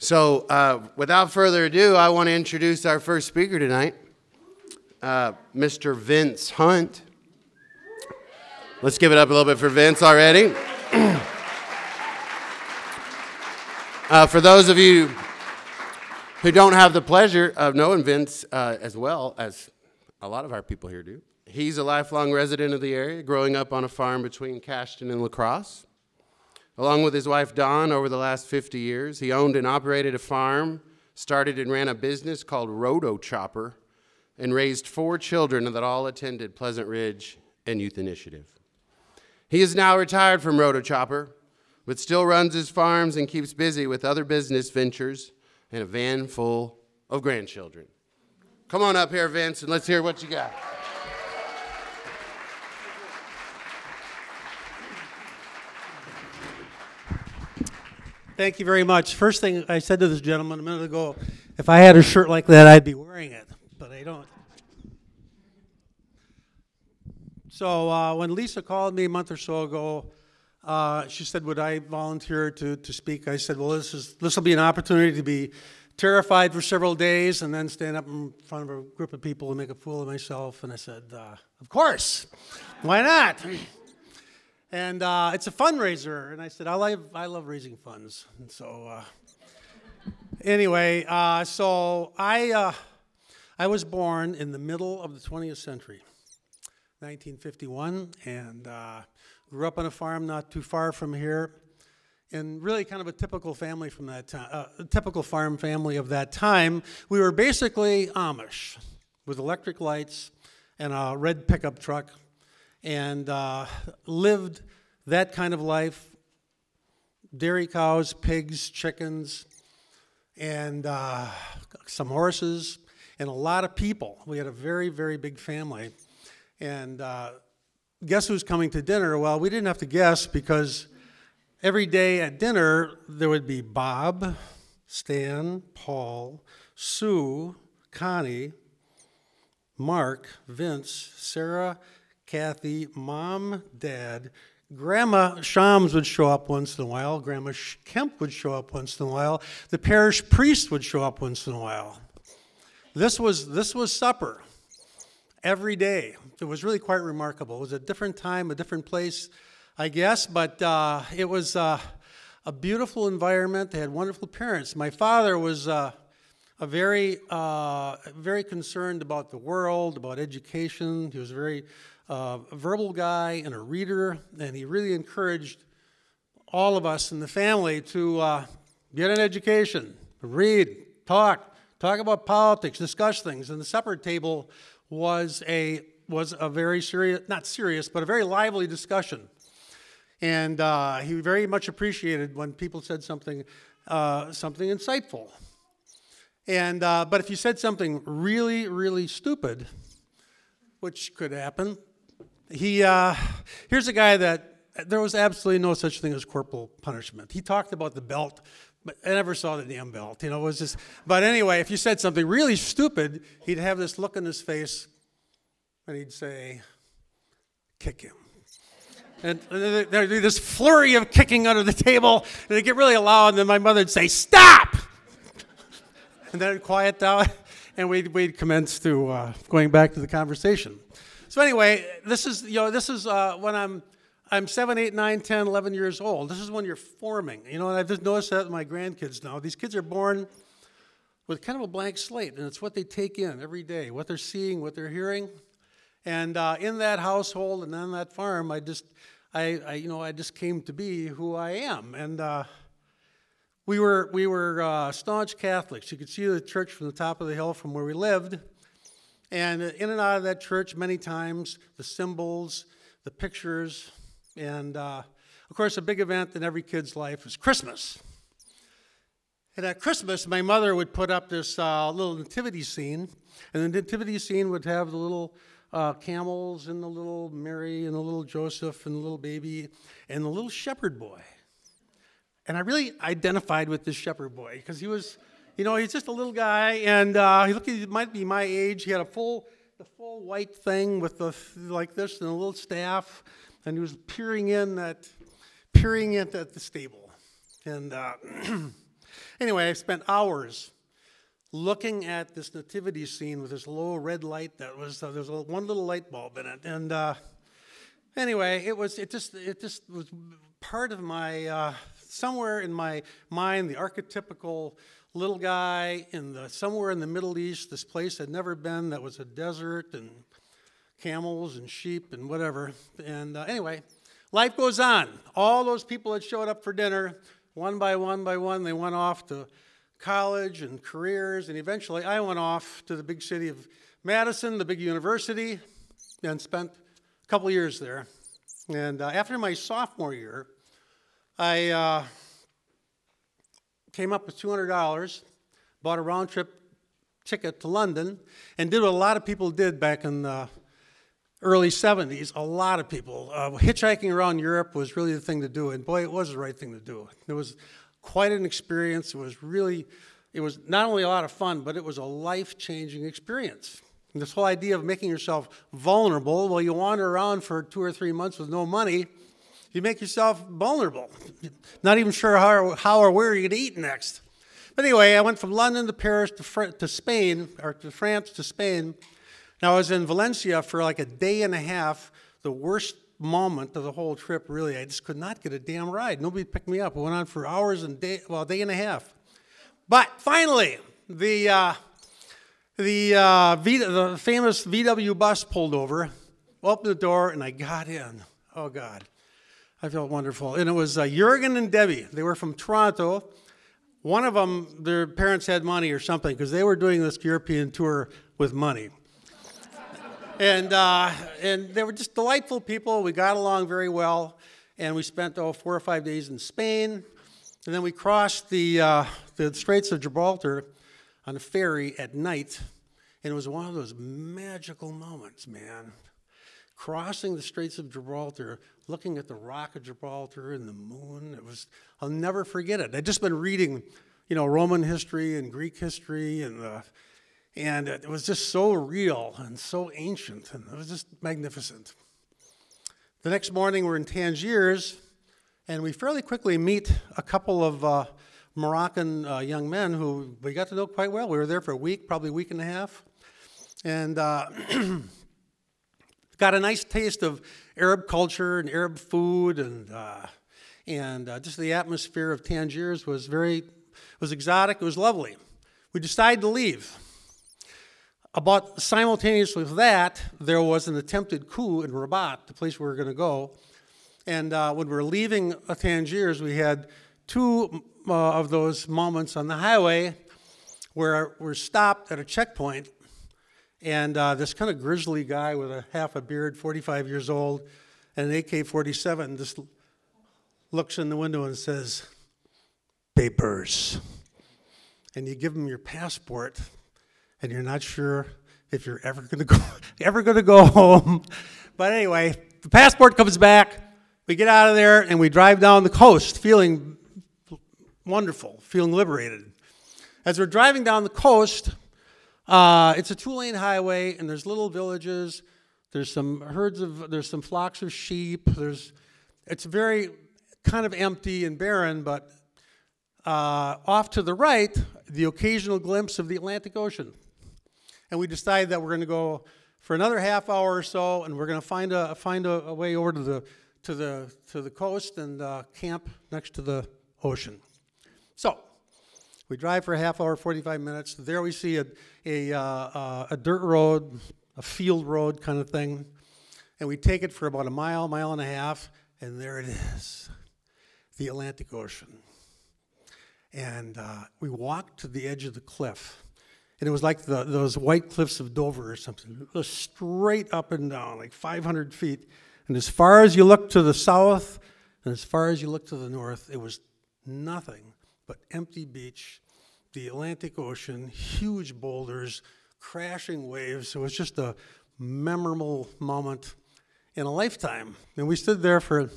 Without further ado, I want to introduce our first speaker tonight, Mr. Vince Hunt. Let's give it up a little bit for Vince already. For those of you who don't have the pleasure of knowing Vince as well as a lot of our people here do, he's a lifelong resident of the area, growing up on a farm between Cashton and La Crosse. Along with his wife, Dawn, over the last 50 years, he owned and operated a farm, started and ran a business called Roto Chopper, and raised 4 children that all attended Pleasant Ridge and Youth Initiative. He is now retired from Roto Chopper, but still runs his farms and keeps busy with other business ventures and a van full of grandchildren. Come on up here, Vince, and let's hear what you got. Thank you very much. First thing I said to this gentleman a minute ago, if I had a shirt like that, I'd be wearing it, but I don't. So when Lisa called me a month or so ago, she said, would I volunteer to speak? I said, well, this will be an opportunity to be terrified for several days and then stand up in front of a group of people and make a fool of myself. And I said, of course, why not? And it's a fundraiser, and I said, I love raising funds. And so anyway, so I was born in the middle of the 20th century, 1951, and grew up on a farm not too far from here, and really kind of a typical family from that time, a typical farm family of that time. We were basically Amish with electric lights and a red pickup truck, and lived that kind of life, dairy cows, pigs, chickens, and some horses, and a lot of people. We had a very, very big family. And guess who's coming to dinner? Well, we didn't have to guess because every day at dinner, there would be Bob, Stan, Paul, Sue, Connie, Mark, Vince, Sarah, Kathy, Mom, Dad, Grandma Shams would show up once in a while, Grandma Kemp would show up once in a while, the parish priest would show up once in a while. This was supper every day. It was really quite remarkable. It was a different time, a different place, I guess, but it was a beautiful environment. They had wonderful parents. My father was very concerned about the world, about education. He was very a verbal guy and a reader, and he really encouraged all of us in the family to get an education, read, talk about politics, discuss things. And the supper table was a very serious, not serious, but a very lively discussion. And he very much appreciated when people said something insightful. And but if you said something really, really stupid, which could happen, here's a guy that there was absolutely no such thing as corporal punishment. He talked about the belt, but I never saw the damn belt. It was just. But anyway, if you said something really stupid, he'd have this look on his face, and he'd say, "Kick him." And there'd be this flurry of kicking under the table, and it'd get really loud, and then my mother would say, "Stop!" And then it'd quiet down, and we'd commence to going back to the conversation. So anyway, this is when I'm 7, 8, 9, 10, 11 years old. This is when you're forming. And I've just noticed that with my grandkids now. These kids are born with kind of a blank slate, and it's what they take in every day, what they're seeing, what they're hearing. And in that household and on that farm, I just came to be who I am. And we were staunch Catholics. You could see the church from the top of the hill from where we lived. And in and out of that church many times, the symbols, the pictures, and of course a big event in every kid's life is Christmas. And at Christmas, my mother would put up this little nativity scene, and the nativity scene would have the little camels and the little Mary and the little Joseph and the little baby and the little shepherd boy. And I really identified with this shepherd boy because he was... he's just a little guy, and he might be my age. He had the full white thing with like this and a little staff, and he was peering in at the stable. And Anyway, I spent hours looking at this nativity scene with this low red light that was, there was one little light bulb in it. And anyway, it just was part of my, somewhere in my mind, the archetypical little guy somewhere in the Middle East, this place I'd never been that was a desert and camels and sheep and whatever. And anyway, life goes on. All those people that showed up for dinner, one by one, they went off to college and careers, and eventually I went off to the big city of Madison, the big university, and spent a couple years there. And after my sophomore year, I came up with $200, bought a round-trip ticket to London, and did what a lot of people did back in the early 70s. A lot of people. Hitchhiking around Europe was really the thing to do, and boy, it was the right thing to do. It was quite an experience. It was not only a lot of fun, but it was a life-changing experience. And this whole idea of making yourself vulnerable, well, you wander around for 2 or 3 months with no money, you make yourself vulnerable. Not even sure how or where you're going to eat next. But anyway, I went from London to Paris to Spain, or to France to Spain. Now, I was in Valencia for like a day and a half, the worst moment of the whole trip, really. I just could not get a damn ride. Nobody picked me up. It went on for hours and a day and a half. But finally, the famous VW bus pulled over, opened the door, and I got in. Oh, God. I felt wonderful. And it was Jurgen and Debbie. They were from Toronto. One of them, their parents had money or something, because they were doing this European tour with money. And they were just delightful people. We got along very well. And we spent 4 or 5 days in Spain. And then we crossed the Straits of Gibraltar on a ferry at night. And it was one of those magical moments, man. Crossing the Straits of Gibraltar, looking at the Rock of Gibraltar and the moon. I'll never forget it. I'd just been reading, Roman history and Greek history, and it was just so real and so ancient, and it was just magnificent. The next morning, we're in Tangiers, and we fairly quickly meet a couple of Moroccan young men who we got to know quite well. We were there for a week, probably a week and a half, and got a nice taste of Arab culture and Arab food, and just the atmosphere of Tangiers was exotic. It was lovely. We decided to leave. About simultaneously with that, there was an attempted coup in Rabat, the place we were going to go. And when we were leaving Tangiers, we had 2 of those moments on the highway where we're stopped at a checkpoint. And this kind of grizzly guy with half a beard, 45 years old, and an AK-47 just looks in the window and says, "Papers." And you give him your passport, and you're not sure if you're ever going to go home. But anyway, the passport comes back. We get out of there, and we drive down the coast, feeling wonderful, feeling liberated. As we're driving down the coast, it's a 2-lane highway, and there's little villages. There's some flocks of sheep. It's very kind of empty and barren, but off to the right, the occasional glimpse of the Atlantic Ocean. And we decided that we're going to go for another half hour or so, and we're going to find a way over to the coast and camp next to the ocean. So we drive for a half hour, 45 minutes. There we see a dirt road, a field road kind of thing, and we take it for about a mile and a half, and there it is, the Atlantic Ocean. And we walked to the edge of the cliff, and it was like those white cliffs of Dover or something. It was straight up and down, like 500 feet. And as far as you looked to the south and as far as you looked to the north, it was nothing but empty beach, the Atlantic Ocean, huge boulders, crashing waves. It was just a memorable moment in a lifetime. And we stood there for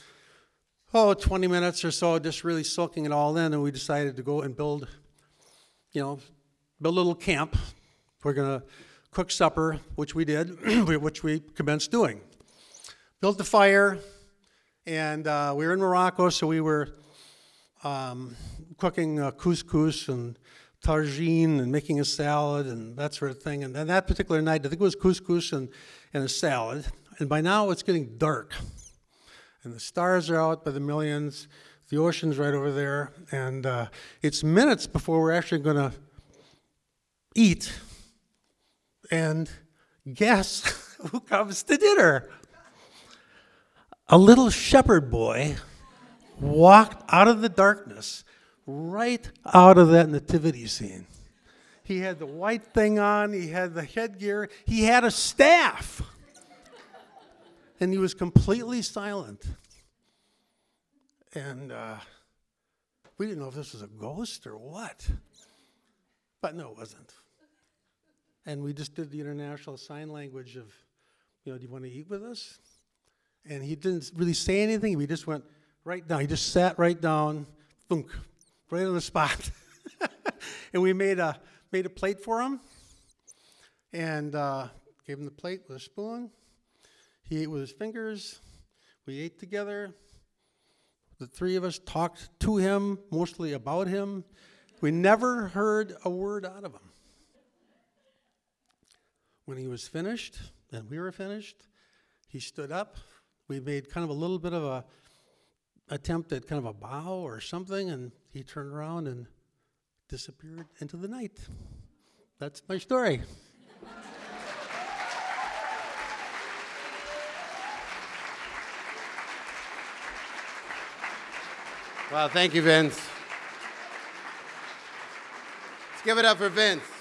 20 minutes or so, just really soaking it all in, and we decided to go and build a little camp. We're going to cook supper, which we did, which we commenced doing. Built a fire, and we were in Morocco, so we were cooking couscous and tagine and making a salad and that sort of thing. And then that particular night, I think it was couscous and a salad. And by now it's getting dark. And the stars are out by the millions. The ocean's right over there. And it's minutes before we're actually going to eat. And guess who comes to dinner? A little shepherd boy walked out of the darkness, right out of that nativity scene. He had the white thing on, he had the headgear, he had a staff. And he was completely silent. And we didn't know if this was a ghost or what. But no, it wasn't. And we just did the international sign language of, do you want to eat with us? And he didn't really say anything. We just went right down. He just sat right down, thunk, right on the spot. And we made a plate for him and gave him the plate with a spoon. He ate with his fingers. We ate together. The three of us talked to him, mostly about him. We never heard a word out of him. When he was finished, and we were finished, he stood up. We made kind of a little bit of a attempt at kind of a bow or something, and he turned around and disappeared into the night. That's my story. Wow, thank you, Vince. Let's give it up for Vince.